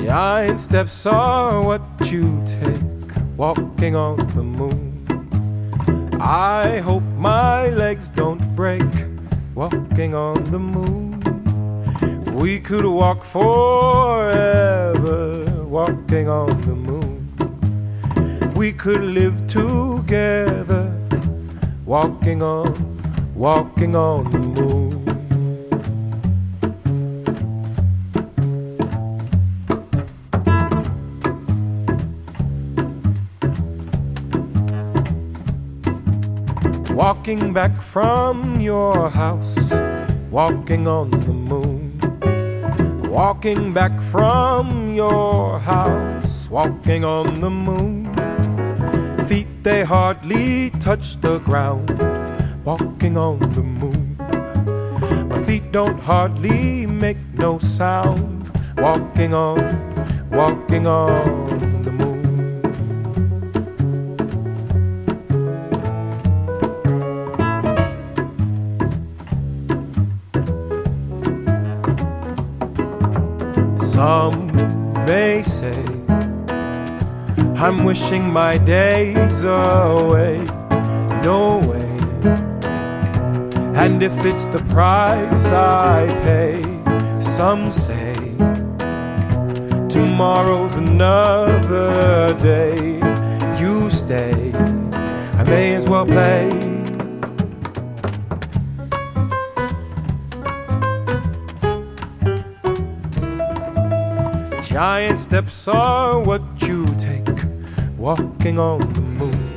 Giant steps are what you take, walking on the moon. I hope my legs don't break, walking on the moon. We could walk forever, walking on the moon. We could live together, walking on the moon. Walking back from your house, walking on the moon. Walking back from your house, walking on the moon. Feet, they hardly touch the ground, walking on the moon. My feet don't hardly make no sound, walking on the moon. Some may say I'm wishing my days away. No way. And if it's the price I pay, some say tomorrow's another day. You stay, I may as well play. Giant steps are what you take, walking on the moon.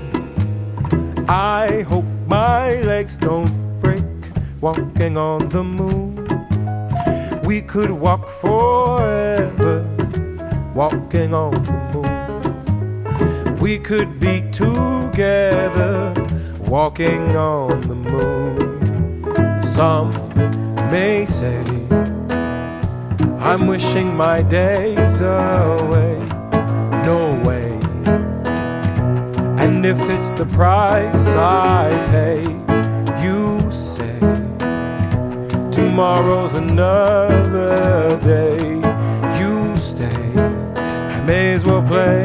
I hope my legs don't break, walking on the moon. We could walk forever, walking on the moon. We could be together, walking on the moon. Some may say I'm wishing my days away. No way. And if it's the price I pay, you say tomorrow's another day. You stay, I may as well play.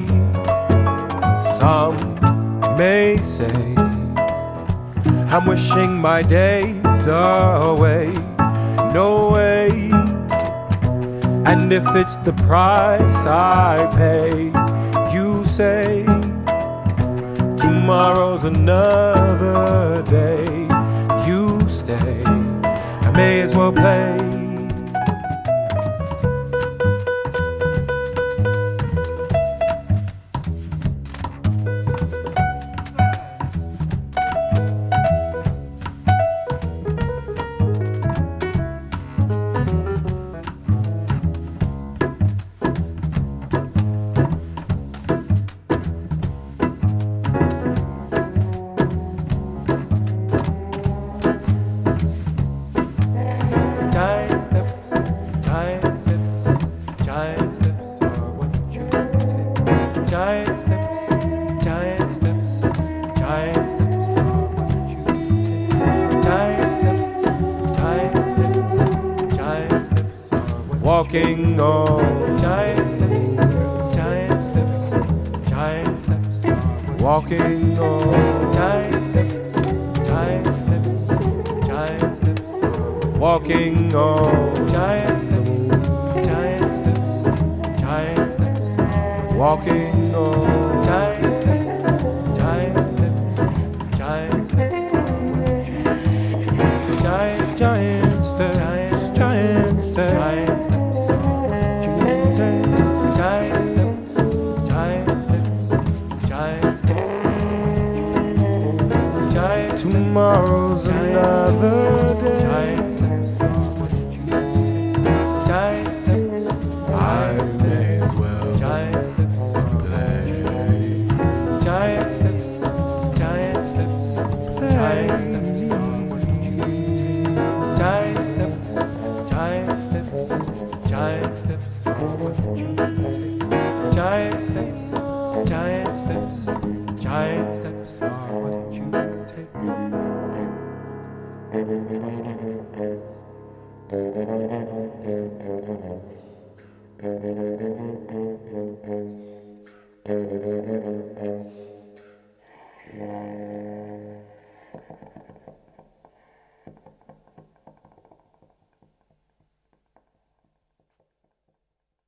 Some may say I'm wishing my days away. No way. And if it's the price I pay, you say tomorrow's another day. You stay, I may as well play. Walking on giant steps, giant steps, giant steps. Walking on giant steps, giant steps, giant steps. Walking on giant steps, giant steps, giant steps. Walking on giant steps, giant steps, giant steps. Giant, giant steps, giant steps, giant steps. Tomorrow's another day. I may as well play. Giant steps, giant steps, giant steps. Giant steps, giant steps, giant steps. Giant steps, giant steps, giant steps are what you take.